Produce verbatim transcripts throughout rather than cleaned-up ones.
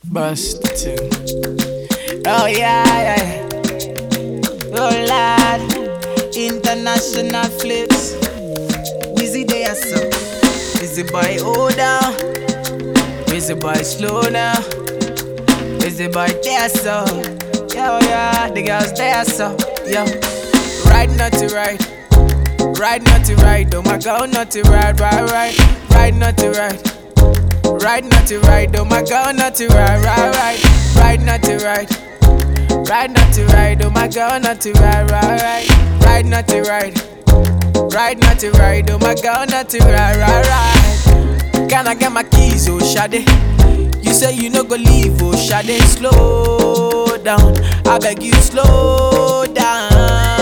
Bust the tune. Oh yeah, yeah. Oh lad, international flips. Busy day or so. Busy boy hold down. Busy boy slow now. Busy boy there so. Yo yeah, the girls there so. Yo, right not to right. Right not to right. Oh my God, not to right, right, right. Right not to right. Right not to right, oh my God, not to right, right, right. Right not to right. Right not to right, oh my God, not to right, right, right. Right not to right. Right not to right, oh my God, not to right, right, right. Can I get my keys, oh Shade? You say you no go leave, oh Shade. Slow down, I beg you slow down,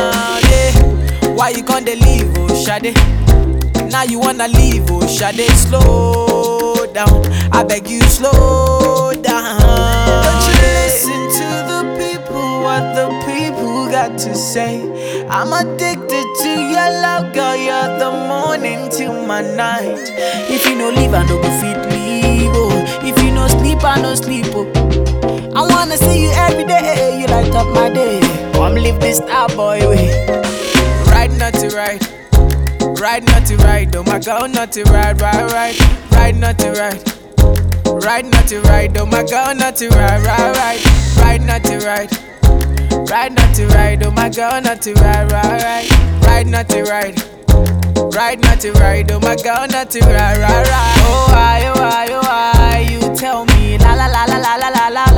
yeah. Why you can't leave, oh Shade? Now you wanna leave, oh Shade. Slow down, I beg you slow down. Don't you listen to the people, what the people got to say. I'm addicted to your love, girl, you're the morning till my night. If you no leave, I no go fit leave, oh. If you no sleep, I no sleep, oh. I wanna see you every day, you light up my day. Come live this star boy way. Right not to right. Right not to right, oh my God, not to right, right, right. Right not to right. Right not to right, oh my God, not to right, right, right. Right not to right. Right not to right, oh my God, not to right, right, right. Right not to right. Right not to right, oh my God, not to right, right, right. Oh why, oh why, oh why, you tell me la la la la la la la la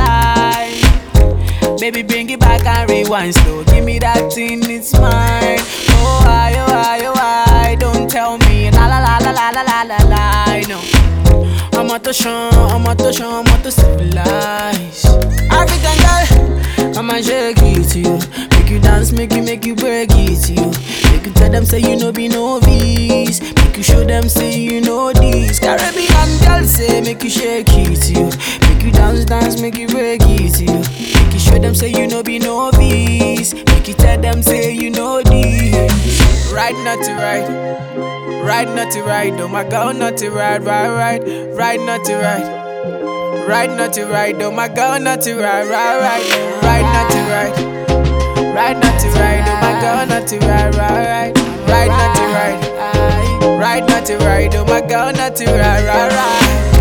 la. Baby, bring it back and rewind slow. Give me that thing, it's mine. Oh why, oh why, oh why, don't tell me la la la la la la la la la. No, I'm out to show, I'm out to show, I'm out to civilize. African girl, I'ma shake it to you. Make you dance, make you, make you break it to you. Make you tell them say you know be novice. Make you show them say you know this. Caribbean girl say make you shake it to you. Make you dance, dance, make you break it to you. Make you show them say you know be novice. Make you tell them say you know this. Right not to right. Right not to right, oh my God, not to right, right, right. Right not to right. Right not to right, oh my God, not to right, right, right. Right not to right. Right not to right, oh my God, not to right, right, right. Right not to right. Right not to right, oh my God, not to right, right, right.